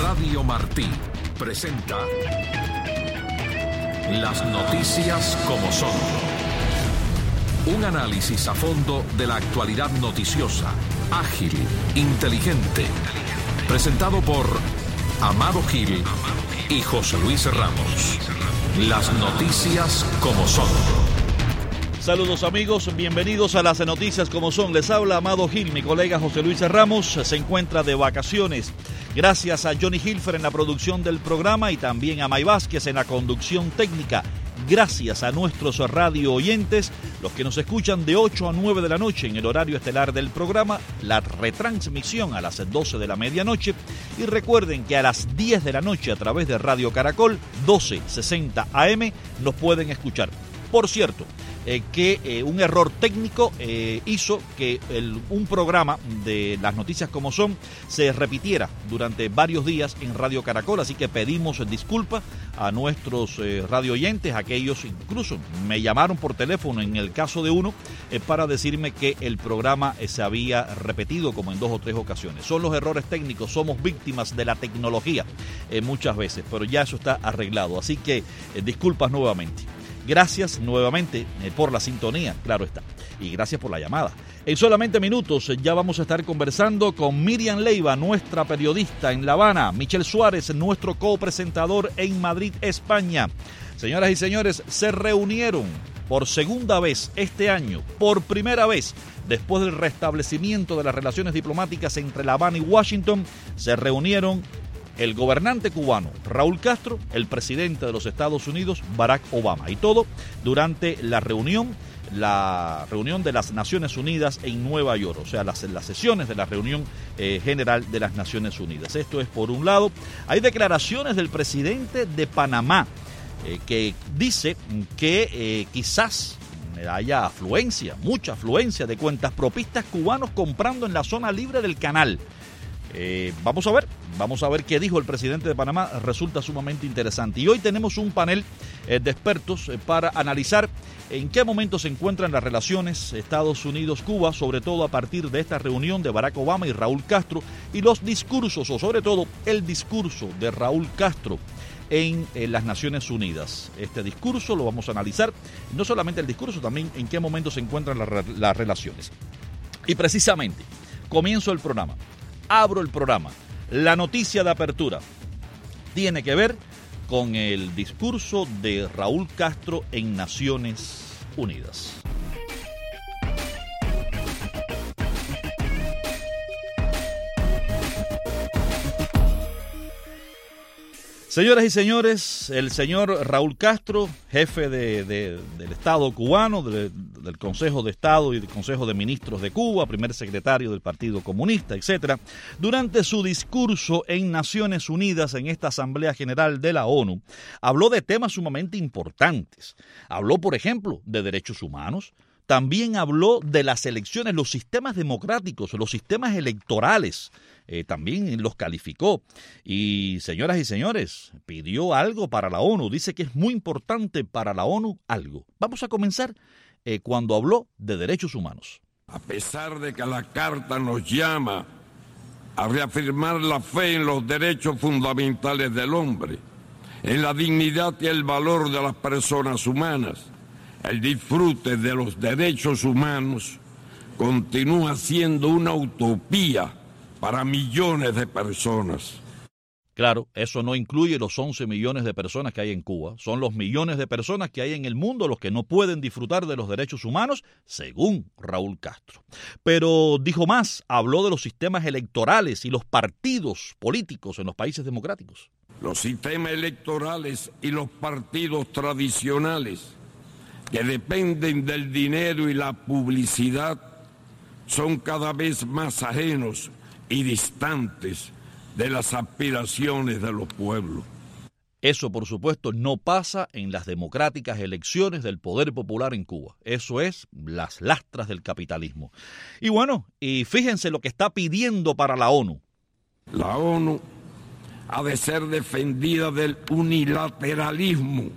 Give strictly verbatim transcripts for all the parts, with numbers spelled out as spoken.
Radio Martí presenta Las noticias como son. Un análisis a fondo de la actualidad noticiosa, ágil, inteligente. Presentado por Amado Gil y José Luis Ramos. Las noticias como son. Saludos amigos, bienvenidos a las noticias como son. Les habla Amado Gil, mi colega José Luis Ramos se encuentra de vacaciones. Gracias a Johnny Hilfer en la producción del programa y también a May Vázquez en la conducción técnica. Gracias a nuestros radio oyentes, los que nos escuchan de ocho a nueve de la noche en el horario estelar del programa, la retransmisión a las doce de la medianoche. Y recuerden que a las diez de la noche a través de Radio Caracol, doce sesenta A M, nos pueden escuchar. Por cierto, eh, que eh, un error técnico eh, hizo que el, un programa de las noticias como son se repitiera durante varios días en Radio Caracol, así que pedimos disculpas a nuestros eh, radio oyentes, aquellos incluso me llamaron por teléfono en el caso de uno eh, para decirme que el programa eh, se había repetido como en dos o tres ocasiones. Son los errores técnicos, somos víctimas de la tecnología eh, muchas veces, pero ya eso está arreglado, así que eh, disculpas nuevamente. Gracias nuevamente eh, por la sintonía, claro está, y gracias por la llamada. En solamente minutos ya vamos a estar conversando con Miriam Leiva, nuestra periodista en La Habana, Michel Suárez, nuestro copresentador en Madrid, España. Señoras y señores, se reunieron por segunda vez este año, por primera vez, después del restablecimiento de las relaciones diplomáticas entre La Habana y Washington, se reunieron el gobernante cubano Raúl Castro, el presidente de los Estados Unidos Barack Obama, y todo durante la reunión, la reunión de las Naciones Unidas en Nueva York, o sea, las, las sesiones de la reunión eh, general de las Naciones Unidas. Esto es por un lado. Hay declaraciones del presidente de Panamá eh, que dice que eh, quizás haya afluencia, mucha afluencia de cuentapropistas cubanos comprando en la zona libre del canal. Eh, vamos a ver, vamos a ver qué dijo el presidente de Panamá, resulta sumamente interesante. Y hoy tenemos un panel eh, de expertos eh, para analizar en qué momento se encuentran las relaciones Estados Unidos-Cuba, sobre todo a partir de esta reunión de Barack Obama y Raúl Castro, y los discursos, o sobre todo el discurso de Raúl Castro en, en las Naciones Unidas. Este discurso lo vamos a analizar, no solamente el discurso, también en qué momento se encuentran las, las relaciones. Y precisamente, comienzo el programa. Abro el programa. La noticia de apertura tiene que ver con el discurso de Raúl Castro en Naciones Unidas. Señoras y señores, el señor Raúl Castro, jefe de, de, del Estado cubano, de, del Consejo de Estado y del Consejo de Ministros de Cuba, primer secretario del Partido Comunista, etcétera, durante su discurso en Naciones Unidas, en esta Asamblea General de la ONU, habló de temas sumamente importantes. Habló, por ejemplo, de derechos humanos. También habló de las elecciones, los sistemas democráticos, los sistemas electorales. Eh, también los calificó. Y, señoras y señores, pidió algo para la ONU. Dice que es muy importante para la ONU algo. Vamos a comenzar eh, cuando habló de derechos humanos. A pesar de que la Carta nos llama a reafirmar la fe en los derechos fundamentales del hombre, en la dignidad y el valor de las personas humanas, el disfrute de los derechos humanos continúa siendo una utopía para millones de personas. Claro, eso no incluye los once millones de personas que hay en Cuba. Son los millones de personas que hay en el mundo los que no pueden disfrutar de los derechos humanos, según Raúl Castro. Pero dijo más, habló de los sistemas electorales y los partidos políticos en los países democráticos. Los sistemas electorales y los partidos tradicionales que dependen del dinero y la publicidad son cada vez más ajenos y distantes de las aspiraciones de los pueblos. Eso, por supuesto, no pasa en las democráticas elecciones del poder popular en Cuba. Eso es las lastras del capitalismo. Y bueno, y fíjense lo que está pidiendo para la ONU. La ONU ha de ser defendida del unilateralismo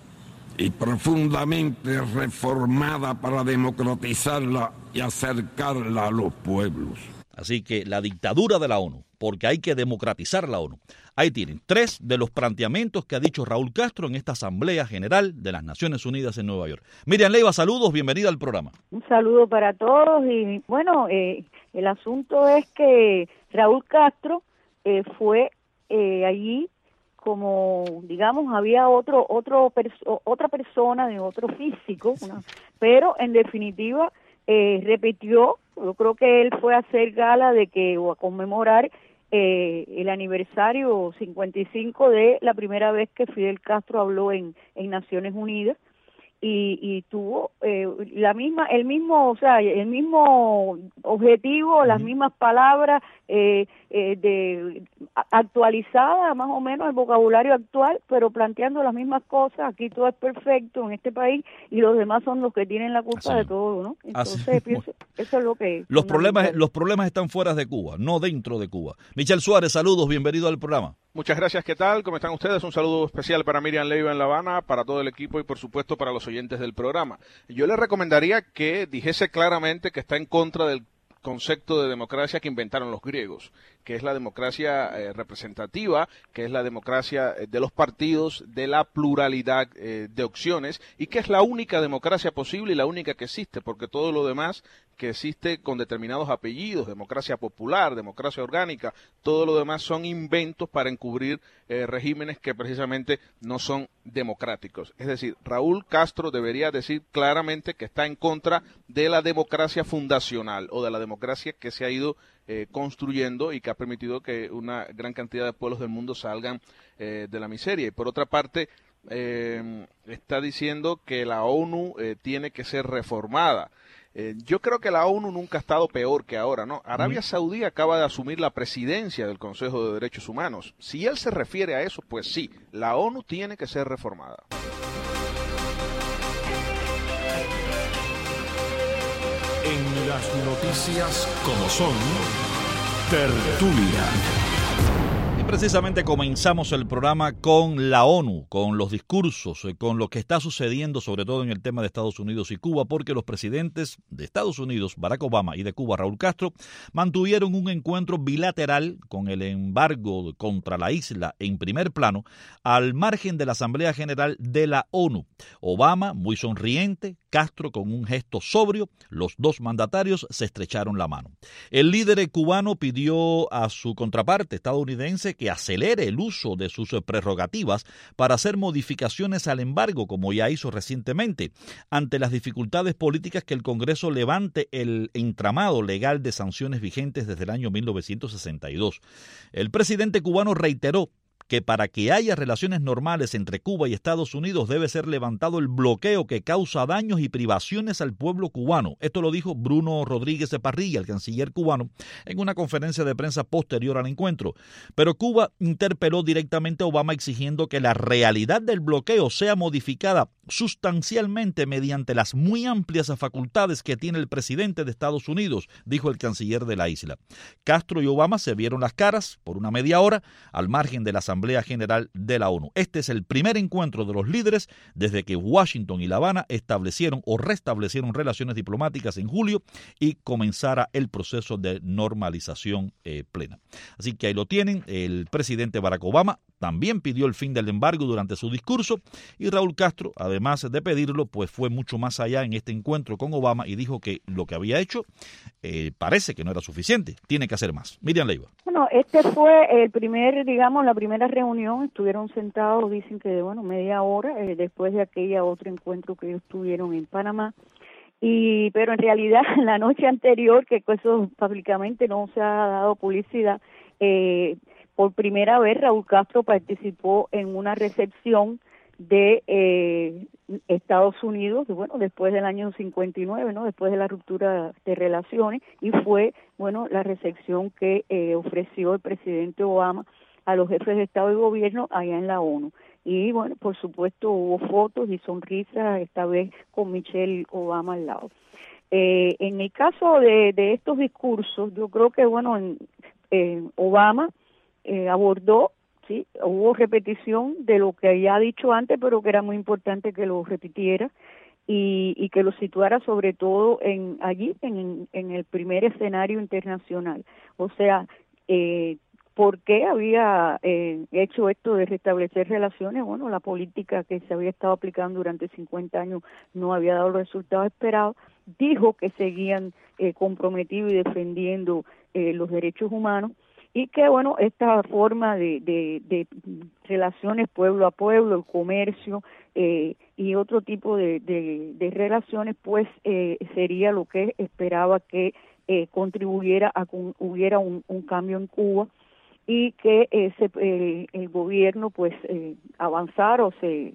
y profundamente reformada para democratizarla y acercarla a los pueblos. Así que la dictadura de la ONU, porque hay que democratizar la ONU. Ahí tienen tres de los planteamientos que ha dicho Raúl Castro en esta Asamblea General de las Naciones Unidas en Nueva York. Miriam Leiva, saludos, bienvenida al programa. Un saludo para todos y bueno, eh, el asunto es que Raúl Castro eh, fue eh, allí como, digamos, había otro otro perso- otra persona de otro físico, una, pero en definitiva eh, repitió, yo creo que él fue a hacer gala de que, o a conmemorar eh, el aniversario cincuenta y cinco de la primera vez que Fidel Castro habló en, en Naciones Unidas, y, y tuvo eh, la misma, el mismo, o sea, el mismo objetivo, las mismas palabras eh, eh, de actualizada más o menos el vocabulario actual, pero planteando las mismas cosas. Aquí todo es perfecto en este país y los demás son los que tienen la culpa Así de todo, ¿no? Entonces Así pienso, eso es lo que los problemas, los problemas están fuera de Cuba, no dentro de Cuba. Michel Suárez, saludos, bienvenido al programa. Muchas gracias, ¿qué tal? ¿Cómo están ustedes? Un saludo especial para Miriam Leiva en La Habana, para todo el equipo y por supuesto para los oyentes del programa. Yo le recomendaría que dijese claramente que está en contra del concepto de democracia que inventaron los griegos, que es la democracia eh, representativa, que es la democracia eh, de los partidos, de la pluralidad eh, de opciones, y que es la única democracia posible y la única que existe, porque todo lo demás que existe con determinados apellidos, democracia popular, democracia orgánica, todo lo demás son inventos para encubrir eh, regímenes que precisamente no son democráticos. Es decir, Raúl Castro debería decir claramente que está en contra de la democracia fundacional o de la democracia que se ha ido eh, construyendo y que ha permitido que una gran cantidad de pueblos del mundo salgan eh, de la miseria. Y por otra parte, eh, está diciendo que la ONU eh, tiene que ser reformada. Eh, yo creo que la ONU nunca ha estado peor que ahora, ¿no? Arabia Saudí acaba de asumir la presidencia del Consejo de Derechos Humanos. Si él se refiere a eso, pues sí, la ONU tiene que ser reformada. En las noticias como son, tertulia. Precisamente comenzamos el programa con la ONU, con los discursos, con lo que está sucediendo, sobre todo en el tema de Estados Unidos y Cuba, porque los presidentes de Estados Unidos, Barack Obama, y de Cuba, Raúl Castro, mantuvieron un encuentro bilateral con el embargo contra la isla en primer plano, al margen de la Asamblea General de la ONU. Obama, muy sonriente, Castro con un gesto sobrio, los dos mandatarios se estrecharon la mano. El líder cubano pidió a su contraparte estadounidense que acelere el uso de sus prerrogativas para hacer modificaciones al embargo, como ya hizo recientemente, ante las dificultades políticas que el Congreso levante el entramado legal de sanciones vigentes desde el año mil novecientos sesenta y dos. El presidente cubano reiteró que para que haya relaciones normales entre Cuba y Estados Unidos debe ser levantado el bloqueo que causa daños y privaciones al pueblo cubano. Esto lo dijo Bruno Rodríguez de Parrilla, el canciller cubano, en una conferencia de prensa posterior al encuentro. Pero Cuba interpeló directamente a Obama exigiendo que la realidad del bloqueo sea modificada sustancialmente mediante las muy amplias facultades que tiene el presidente de Estados Unidos, dijo el canciller de la isla. Castro y Obama se vieron las caras por una media hora al margen de la Asamblea General de la ONU. Este es el primer encuentro de los líderes desde que Washington y La Habana establecieron o restablecieron relaciones diplomáticas en julio y comenzara el proceso de normalización eh, plena. Así que ahí lo tienen. El presidente Barack Obama también pidió el fin del embargo durante su discurso y Raúl Castro, además de pedirlo, pues fue mucho más allá en este encuentro con Obama y dijo que lo que había hecho eh, parece que no era suficiente, tiene que hacer más. Miriam Leiva. Bueno, este fue el primer, digamos, la primera reunión, estuvieron sentados, dicen que, bueno, media hora, eh, después de aquella otro encuentro que ellos tuvieron en Panamá, y pero en realidad la noche anterior, que eso públicamente no se ha dado publicidad, eh, por primera vez Raúl Castro participó en una recepción de eh, Estados Unidos, bueno, después del año cincuenta y nueve, ¿no? Después de la ruptura de relaciones, y fue, bueno, la recepción que eh, ofreció el presidente Obama a los jefes de Estado y Gobierno allá en la ONU. Y, bueno, por supuesto hubo fotos y sonrisas, esta vez con Michelle Obama al lado. Eh, en el caso de, de estos discursos, yo creo que, bueno, en, eh, Obama eh, abordó, sí, hubo repetición de lo que había dicho antes, pero que era muy importante que lo repitiera y, y que lo situara sobre todo en allí, en, en el primer escenario internacional. O sea, eh, por qué había eh, hecho esto de restablecer relaciones. Bueno, la política que se había estado aplicando durante cincuenta años no había dado los resultados esperados. Dijo que seguían eh, comprometidos y defendiendo eh, los derechos humanos, y que, bueno, esta forma de, de, de relaciones pueblo a pueblo, el comercio eh, y otro tipo de, de, de relaciones, pues eh, sería lo que esperaba que eh, contribuyera a que hubiera un, un cambio en Cuba, y que eh, se, eh, el gobierno pues eh, avanzara o se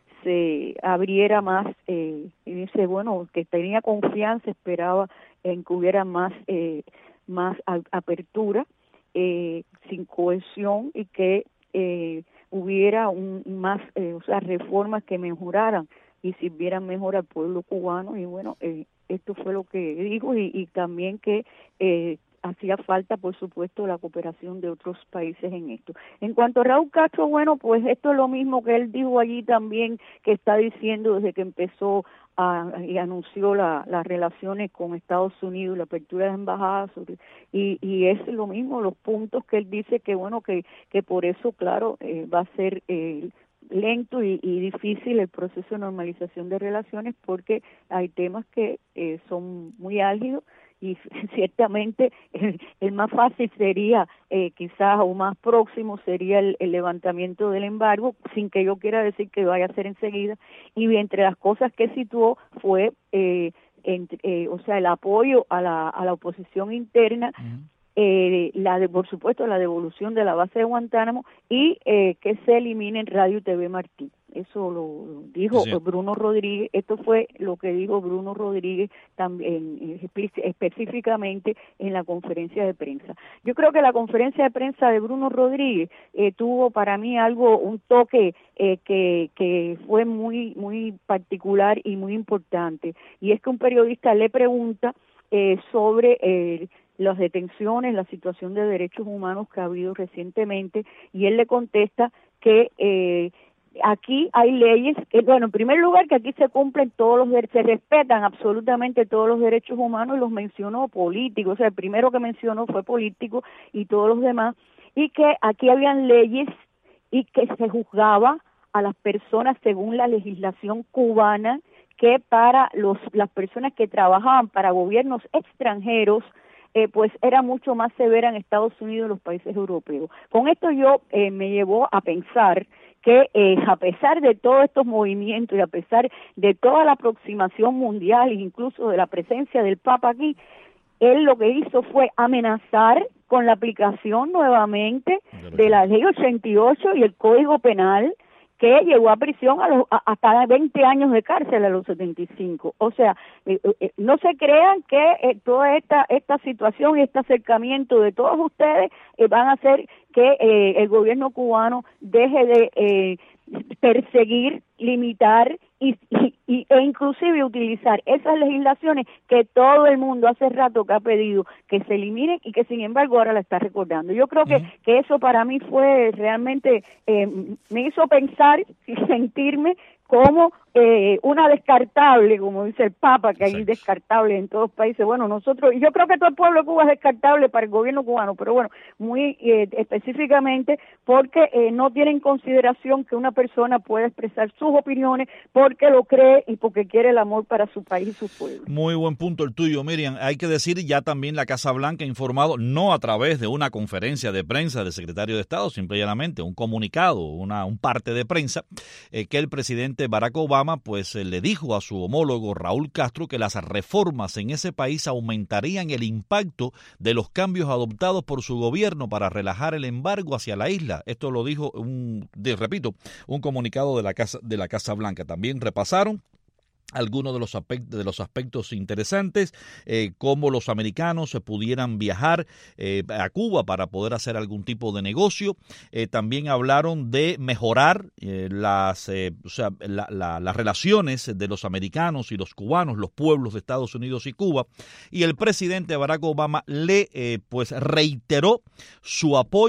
se abriera más, eh, y dice, bueno, que tenía confianza, esperaba en que hubiera más eh, más a, apertura, eh, sin cohesión, y que eh, hubiera un más, eh, o sea, reformas que mejoraran y sirvieran mejor al pueblo cubano. Y bueno, eh, esto fue lo que dijo, y, y también que eh, hacía falta, por supuesto, la cooperación de otros países en esto. En cuanto a Raúl Castro, bueno, pues esto es lo mismo que él dijo allí también, que está diciendo desde que empezó a, y anunció la, las relaciones con Estados Unidos, la apertura de embajadas, y, y es lo mismo, los puntos que él dice que, bueno, que, que por eso, claro, eh, va a ser eh, lento y, y difícil el proceso de normalización de relaciones, porque hay temas que eh, son muy álgidos, y ciertamente el, el más fácil sería, eh, quizás, o más próximo sería el, el levantamiento del embargo, sin que yo quiera decir que vaya a ser enseguida, y entre las cosas que situó fue, eh, entre, eh, o sea, el apoyo a la, a la oposición interna, uh-huh. eh, la de, por supuesto, la devolución de la base de Guantánamo, y eh, que se eliminen Radio y T V Martí. Eso lo dijo sí. Bruno Rodríguez. Esto fue lo que dijo Bruno Rodríguez también específicamente en la conferencia de prensa. Yo creo que la conferencia de prensa de Bruno Rodríguez eh, tuvo para mí algo, un toque eh, que, que fue muy, muy particular y muy importante, y es que un periodista le pregunta eh, sobre eh, las detenciones, la situación de derechos humanos que ha habido recientemente, y él le contesta que eh, aquí hay leyes, que, bueno, en primer lugar, que aquí se cumplen todos los, se respetan absolutamente todos los derechos humanos, y los mencionó políticos, o sea, el primero que mencionó fue político y todos los demás, y que aquí habían leyes y que se juzgaba a las personas según la legislación cubana, que para los las personas que trabajaban para gobiernos extranjeros, Eh, pues era mucho más severa en Estados Unidos y los países europeos. Con esto yo eh, me llevó a pensar que eh, a pesar de todos estos movimientos y a pesar de toda la aproximación mundial e incluso de la presencia del Papa aquí, él lo que hizo fue amenazar con la aplicación nuevamente de la ley ochenta y ocho y el Código Penal, que llegó a prisión a los, a, hasta veinte años de cárcel a los setenta y cinco. O sea, eh, eh, no se crean que eh, toda esta esta situación y este acercamiento de todos ustedes eh, van a hacer que eh, el gobierno cubano deje de eh, perseguir, limitar y, y, y, e inclusive utilizar esas legislaciones que todo el mundo hace rato que ha pedido que se eliminen y que sin embargo ahora la está recordando. Yo creo que, uh-huh. que eso para mí fue realmente, eh, me hizo pensar y sentirme como eh, una descartable, como dice el Papa, que hay descartables en todos los países. Bueno, nosotros, yo creo que todo el pueblo de Cuba es descartable para el gobierno cubano, pero bueno, muy eh, específicamente porque eh, no tiene en consideración que una persona pueda expresar sus opiniones porque lo cree y porque quiere el amor para su país y su pueblo. Muy buen punto el tuyo, Miriam. Hay que decir, ya también la Casa Blanca ha informado, no a través de una conferencia de prensa del secretario de Estado, simple y llanamente un comunicado, una un parte de prensa, eh, que el presidente Barack Obama pues eh, le dijo a su homólogo Raúl Castro que las reformas en ese país aumentarían el impacto de los cambios adoptados por su gobierno para relajar el embargo hacia la isla. Esto lo dijo un, de, repito, un comunicado de la Casa de la Casa Blanca. También repasaron algunos de los aspectos, de los aspectos interesantes, eh, cómo los americanos eh, pudieran viajar eh, a Cuba para poder hacer algún tipo de negocio. Eh, también hablaron de mejorar eh, las, eh, o sea, la, la, las relaciones de los americanos y los cubanos, los pueblos de Estados Unidos y Cuba. Y el presidente Barack Obama le eh, pues reiteró su apoyo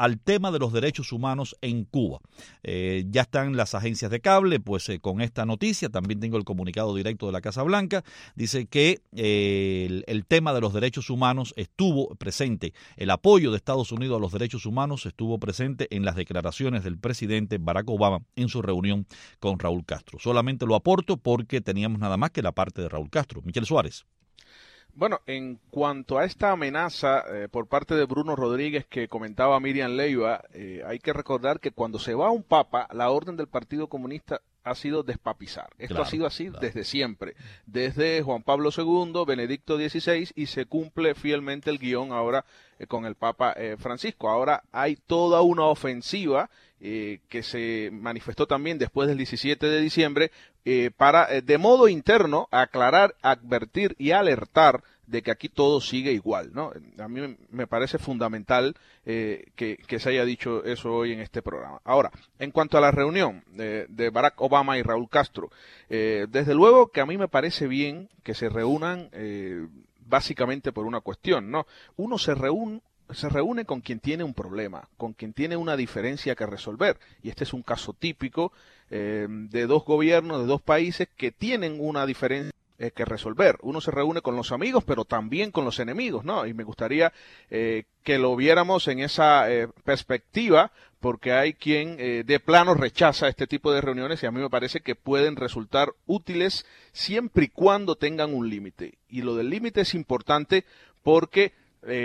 al tema de los derechos humanos en Cuba. Eh, ya están las agencias de cable, pues eh, con esta noticia, también tengo el comunicado directo de la Casa Blanca, dice que eh, el, el tema de los derechos humanos estuvo presente, el apoyo de Estados Unidos a los derechos humanos estuvo presente en las declaraciones del presidente Barack Obama en su reunión con Raúl Castro. Solamente lo aporto porque teníamos nada más que la parte de Raúl Castro. Michel Suárez. Bueno, en cuanto a esta amenaza eh, por parte de Bruno Rodríguez que comentaba Miriam Leiva, eh, hay que recordar que cuando se va un papa, la orden del Partido Comunista ha sido despapizar. Esto claro, ha sido así claro. desde siempre, desde Juan Pablo segundo, Benedicto dieciséis, y se cumple fielmente el guión ahora eh, con el Papa eh, Francisco. Ahora hay toda una ofensiva eh, que se manifestó también después del diecisiete de diciembre eh, para, eh, de modo interno, aclarar, advertir y alertar de que aquí todo sigue igual, ¿no? A mí me parece fundamental eh, que, que se haya dicho eso hoy en este programa. Ahora, en cuanto a la reunión de, de Barack Obama y Raúl Castro, eh, desde luego que a mí me parece bien que se reúnan eh, básicamente por una cuestión, ¿no? Uno se reúne se reúne con quien tiene un problema, con quien tiene una diferencia que resolver, y este es un caso típico eh, de dos gobiernos, de dos países que tienen una diferencia que resolver. Uno se reúne con los amigos, pero también con los enemigos, ¿no? Y me gustaría eh, que lo viéramos en esa eh, perspectiva, porque hay quien eh, de plano rechaza este tipo de reuniones y a mí me parece que pueden resultar útiles siempre y cuando tengan un límite. Y lo del límite es importante porque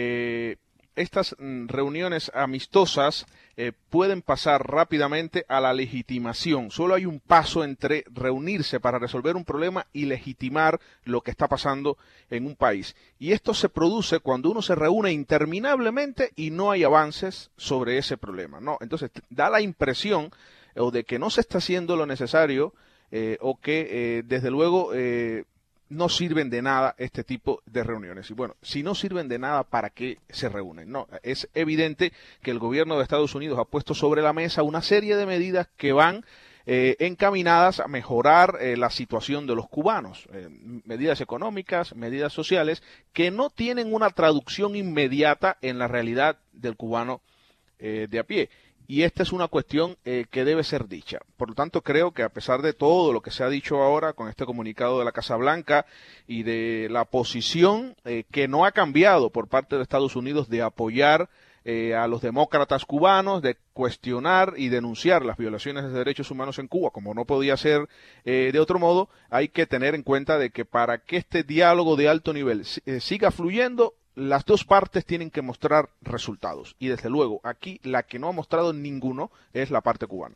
eh, estas mm, reuniones amistosas eh, pueden pasar rápidamente a la legitimación. Solo hay un paso entre reunirse para resolver un problema y legitimar lo que está pasando en un país. Y esto se produce cuando uno se reúne interminablemente y no hay avances sobre ese problema, ¿no? Entonces da la impresión o de que no se está haciendo lo necesario eh, o que eh, desde luego eh, no sirven de nada este tipo de reuniones. Y bueno, si no sirven de nada, ¿para qué se reúnen? No, es evidente que el gobierno de Estados Unidos ha puesto sobre la mesa una serie de medidas que van eh, encaminadas a mejorar eh, la situación de los cubanos. Eh, medidas económicas, medidas sociales, que no tienen una traducción inmediata en la realidad del cubano eh, de a pie. Y esta es una cuestión eh, que debe ser dicha. Por lo tanto, creo que a pesar de todo lo que se ha dicho ahora con este comunicado de la Casa Blanca y de la posición eh, que no ha cambiado por parte de Estados Unidos de apoyar eh, a los demócratas cubanos, de cuestionar y denunciar las violaciones de derechos humanos en Cuba, como no podía ser eh, de otro modo, hay que tener en cuenta de que para que este diálogo de alto nivel eh, siga fluyendo, las dos partes tienen que mostrar resultados. Y desde luego, aquí la que no ha mostrado ninguno es la parte cubana.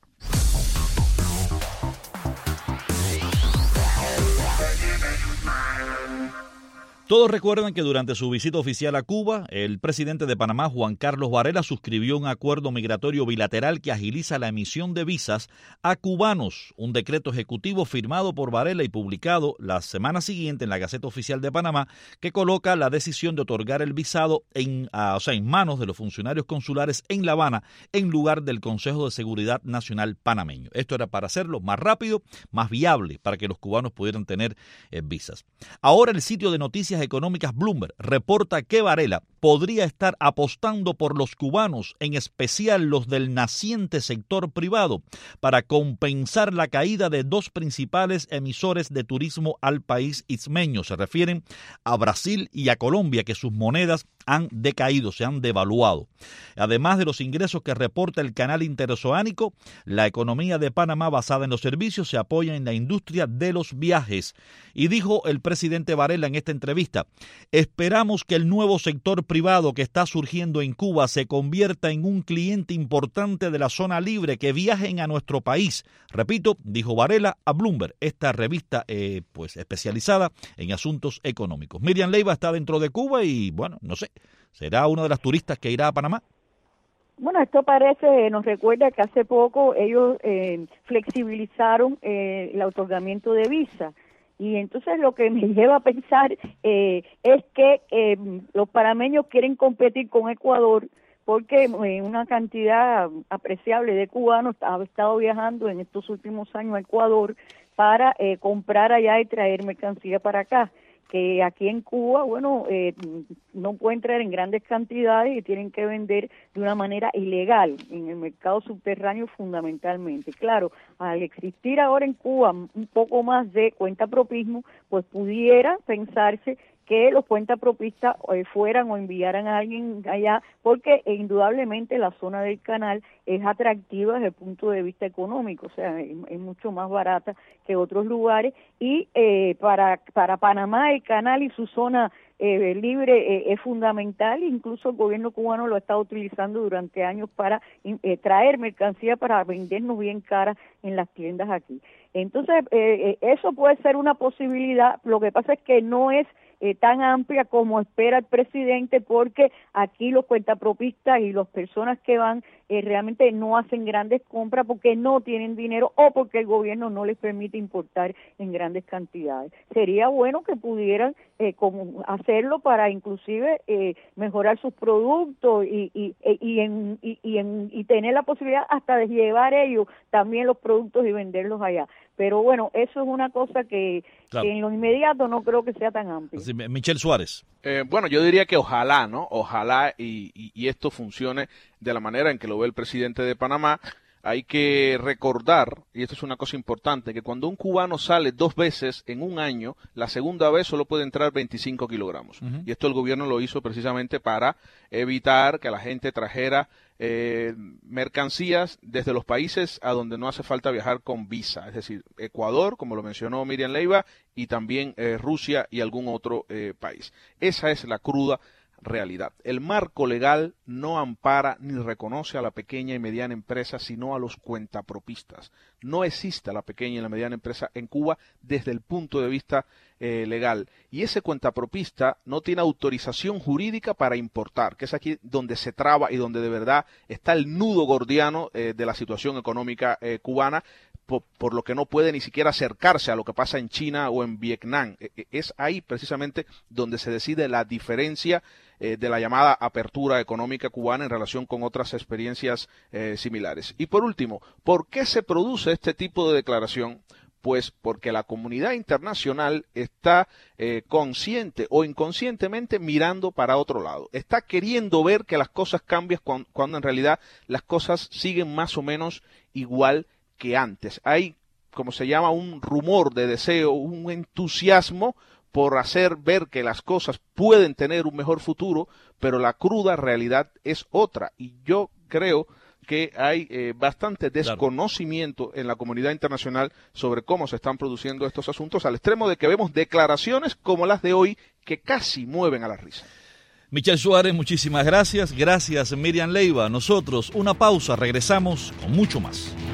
Todos recuerdan que durante su visita oficial a Cuba, el presidente de Panamá, Juan Carlos Varela, suscribió un acuerdo migratorio bilateral que agiliza la emisión de visas a cubanos, un decreto ejecutivo firmado por Varela y publicado la semana siguiente en la Gaceta Oficial de Panamá, que coloca la decisión de otorgar el visado en, uh, o sea, en manos de los funcionarios consulares en La Habana, en lugar del Consejo de Seguridad Nacional panameño. Esto era para hacerlo más rápido, más viable, para que los cubanos pudieran tener eh, visas. Ahora el sitio de noticias económicas Bloomberg reporta que Varela podría estar apostando por los cubanos, en especial los del naciente sector privado, para compensar la caída de dos principales emisores de turismo al país ismeño. Se refieren a Brasil y a Colombia, que sus monedas han decaído, se han devaluado. Además de los ingresos que reporta el canal interoceánico, la economía de Panamá basada en los servicios se apoya en la industria de los viajes. Y dijo el presidente Varela en esta entrevista: esperamos que el nuevo sector privado que está surgiendo en Cuba se convierta en un cliente importante de la zona libre, que viajen a nuestro país. Repito, dijo Varela a Bloomberg, esta revista eh, pues especializada en asuntos económicos. Miriam Leiva está dentro de Cuba y, bueno, no sé, ¿será una de las turistas que irá a Panamá? Bueno, esto parece, nos recuerda que hace poco ellos eh, flexibilizaron eh, el otorgamiento de visa. Y entonces lo que me lleva a pensar eh, es que eh, los panameños quieren competir con Ecuador, porque eh, una cantidad apreciable de cubanos ha estado viajando en estos últimos años a Ecuador para eh, comprar allá y traer mercancía para acá. que aquí en Cuba, bueno, eh, no pueden traer en grandes cantidades y tienen que vender de una manera ilegal en el mercado subterráneo fundamentalmente. Claro, al existir ahora en Cuba un poco más de cuentapropismo, pues pudiera pensarse que los cuentapropistas eh, fueran o enviaran a alguien allá, porque eh, indudablemente la zona del canal es atractiva desde el punto de vista económico, o sea, es, es mucho más barata que otros lugares, y eh, para, para Panamá el canal y su zona eh, libre eh, es fundamental, incluso el gobierno cubano lo ha estado utilizando durante años para eh, traer mercancía para vendernos bien cara en las tiendas aquí. Entonces, eh, eso puede ser una posibilidad, lo que pasa es que no es Eh, tan amplia como espera el presidente, porque aquí los cuentapropistas y las personas que van eh, realmente no hacen grandes compras porque no tienen dinero o porque el gobierno no les permite importar en grandes cantidades. Sería bueno que pudieran eh, como hacerlo para inclusive eh, mejorar sus productos y y, y, en, y, y, en, y tener la posibilidad hasta de llevar ellos también los productos y venderlos allá. Pero bueno, eso es una cosa que, claro, que en lo inmediato no creo que sea tan amplio. Sí, Michel Suárez. Eh, bueno, yo diría que ojalá, ¿no? Ojalá y, y, y esto funcione de la manera en que lo ve el presidente de Panamá. Hay que recordar, y esto es una cosa importante, que cuando un cubano sale dos veces en un año, la segunda vez solo puede entrar veinticinco kilogramos. Uh-huh. Y esto el gobierno lo hizo precisamente para evitar que la gente trajera eh, mercancías desde los países a donde no hace falta viajar con visa. Es decir, Ecuador, como lo mencionó Miriam Leiva, y también eh, Rusia y algún otro eh, país. Esa es la cruda realidad. El marco legal no ampara ni reconoce a la pequeña y mediana empresa, sino a los cuentapropistas. No existe la pequeña y la mediana empresa en Cuba desde el punto de vista eh, legal. Y ese cuentapropista no tiene autorización jurídica para importar, que es aquí donde se traba y donde de verdad está el nudo gordiano eh, de la situación económica eh, cubana, por, por lo que no puede ni siquiera acercarse a lo que pasa en China o en Vietnam. Eh, es ahí precisamente donde se decide la diferencia eh, de la llamada apertura económica cubana en relación con otras experiencias eh, similares. Y por último, ¿por qué se produce este tipo de declaración? Pues porque la comunidad internacional está eh, consciente o inconscientemente mirando para otro lado. Está queriendo ver que las cosas cambian cuando, cuando en realidad las cosas siguen más o menos igual que antes. Hay, como se llama, un rumor de deseo, un entusiasmo por hacer ver que las cosas pueden tener un mejor futuro, pero la cruda realidad es otra. Y yo creo que hay eh, bastante desconocimiento en la comunidad internacional sobre cómo se están produciendo estos asuntos, al extremo de que vemos declaraciones como las de hoy que casi mueven a la risa. Michel Suárez, muchísimas gracias. Gracias, Miriam Leiva. Nosotros, una pausa, regresamos con mucho más.